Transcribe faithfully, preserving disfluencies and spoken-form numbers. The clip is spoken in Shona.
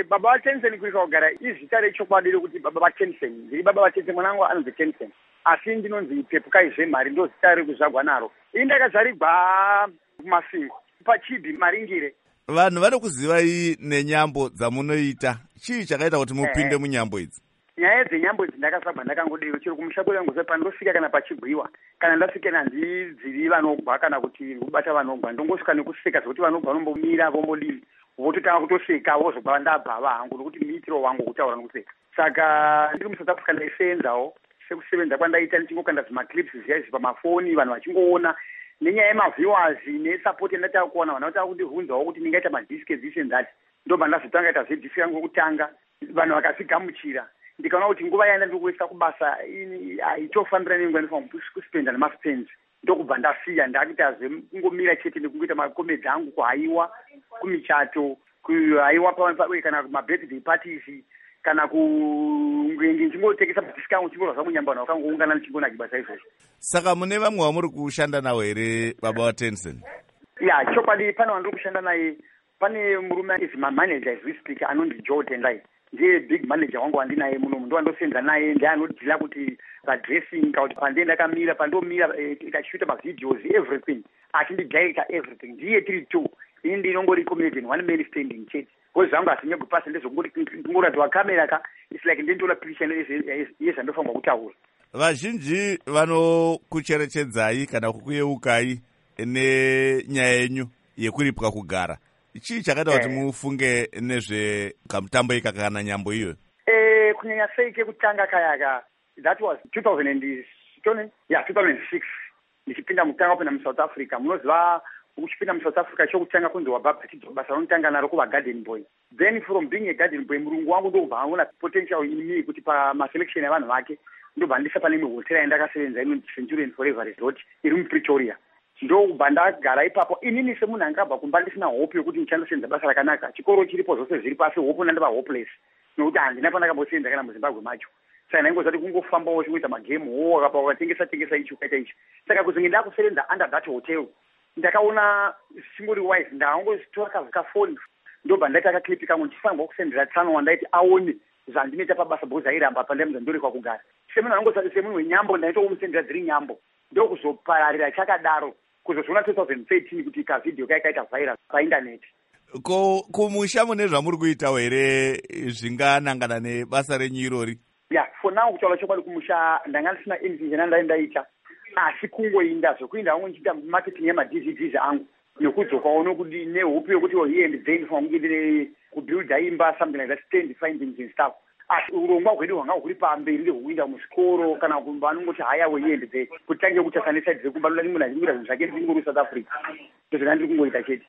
baba vaTennyson kuika kugara izita rechokwadi rekuti baba vaTennyson. Ndiri baba vaTennyson, mwana wangu anonzi Tennyson. Asi ndinonzi Pepukai Zvemari, ndo zita rekuzvarwa naro. Ini ndakazvarigwa kumasingo paChibhi Maringire. Vanhu vanokuzivai nenyambo dzamunoita. Chii chakaita kuti mupinde munyambo idzi? Nyaya dzenyambo idzi ndakasabva ndakangodero chero kumushabura yangu pandosvika kana pachibhuiwa kana ndasvika nandidziri vanogwa kana kuti kubata vanogwa ndongosvika nekuseka zvokuti vanogwa vanombomira vombodini vototanga kutoseka vozobva ndabva hangu nokuti muitiro wangu kutaura nokuseka. Saka ndiri muSouth Africa ndaisenzawo sekusevenza kwandaita ndichingokanda zvimaclips zviya izvi pamafoni vanhu vachingoona nenyaya yemaviewers nesupport yandatava kuona vanhu vatava kundibvunzawo kuti ndingaita madhiski this and that. Ndobva ndazotanga ita zvedhiski yangu yokutanga vanhu vakazvigamuchira. Ndikaona kuti nguva yaenda ndiri kuisa kubasa haitofanira nenguva ndinofanira kuspenda nemafans. Ndokubva ndasiya ndakuita zvekungomira chete nekungoita makomedzi angu kuhaiwa kumichato kuhaiwa kana kumabirthday parties kana kunge ndichingotekesa madhiski angu chingorwa zvamunyambano wakangoungana ndichingonaki basa izvozvo. Saka mune vamwe vamuri kushanda navo here baba vaTennyson? Ya chokwadi pane wandiri kushanda naye. Pane murume is manager as we speak anonzi Joe Tendai. Ndiye big manager wangu wandinaye muno ndo andosenza naye ndiye anodhila kuti padressing kuti pande ndakamira pandomira ikashuta mavideos everything achindidirecta everything ndiye tiri two ini ndinongori comedian one man standing chete because zvangu hazinyagwi pasi ndezvokungoti kungoratidwa kamera ka it's like ndindola picture yezvandofanirwa kutaura. Vazhinji vanokucherechedzai kana kukuyeukai nenyaya yenyu yekuripwa kugara. Chii chakaita kuti mufunge nezve kamutambo ika kana nyambo iyoyo? Eh, kunyanya sei kekutanga kayaka that was two thousand and yeah two thousand six ndichipinda mutanga kupinda muSouth Africa. Munoziva uchipinda muSouth Africa chokutanga kunzi wabva chidzo basa ronotanga naro kuva garden boy. Then from being a garden boy murungu wangu ndobva aona potential in me kuti pamaselection yavanhu vake ndobva ndisa pane imwe hotera yandakasevenza inonzi Centurion Forever Resort iri muPretoria. Ndobva ndagara ipapo inini semunhu angabva kumba ndisina hope yokuti ndichandosenza basa rakanaka. Chikoro chiripo zvose zviri pasi hope nandava hopeless nokuti handina pandakambosenza kana muZimbabwe macho. Saka ndaingozati kungofambawo chikuita magame wo wakapa wakatengesa tengesa ichi ukaita ichi. Saka kuzonge ndakusevenza under that hotel ndakaona singori wise ndakangotora kafoni ndobva ndaita kaklipi kamwe ndichifanirwa kusendera tsano wandaiti aone zvandinoita pabasa bhoza airamba pandamudza ndorikwa kugara. Semunhu anongozati semunhu wenyambo ndaitomusendera dziri nyambo ndokuzopararira chakadaro kuzozviona two thousand thirteen kuti kavidhio kaikaita viral paindaneti. Ko kumusha mune zvamuri kuitawo here zvinganangana nebasa renyu irori? Ya for now kutaura chokwadi kumusha ndanga ndisina anything chandanga ndaita asi kungoinda zvokuinda hangu ndichiita marketing yema-D V Ds angu nokudzokawo nokudi nehope yokuti here and there ndinofanira kunge ndine kubuilda imba something like that stand findings and stuff. Asi urongwa hwedu hwanga huri pamberi ndehwekuinda muzvikoro kana kumba anongoti haya weende there kutange kutasane side dzekumba ndoda munhu achimuita zvinhu zvake ndingori South Africa ndozvona ndiri kungoita chete.